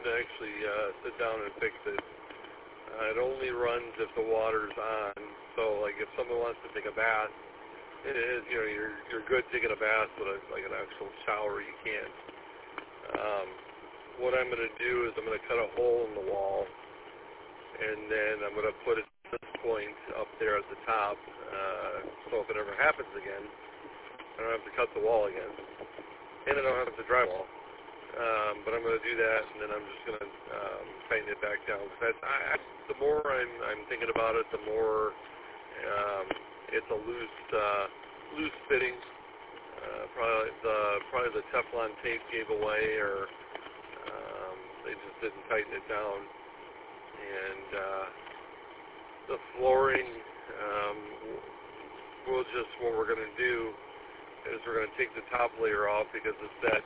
to actually sit down and fix it. It only runs if the water's on. So, like, if someone wants to take a bath, it is, you know, you're good taking a bath, but like an actual shower, you can't. What I'm going to do is I'm going to cut a hole in the wall, and then I'm going to put it at this point up there at the top, so if it ever happens again, I don't have to cut the wall again, and I don't have to drywall. But I'm going to do that, and then I'm just going to tighten it back down. The more I'm thinking about it, the more it's a loose fitting. Probably the Teflon tape gave away, or they just didn't tighten it down. And the flooring, what we're going to do is we're going to take the top layer off because it's that,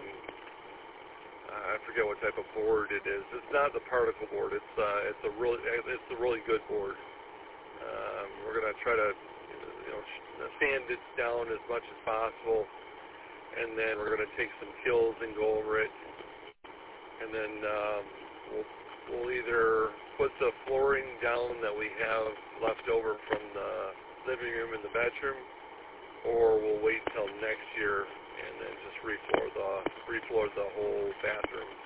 I forget what type of board it is. It's not the particle board. It's a really good board. We're going to try to, sand it down as much as possible, and then we're going to take some kills and go over it, and then we'll either put the flooring down that we have left over from the living room and the bedroom, or we'll wait till next year and then just refloor the whole bathroom.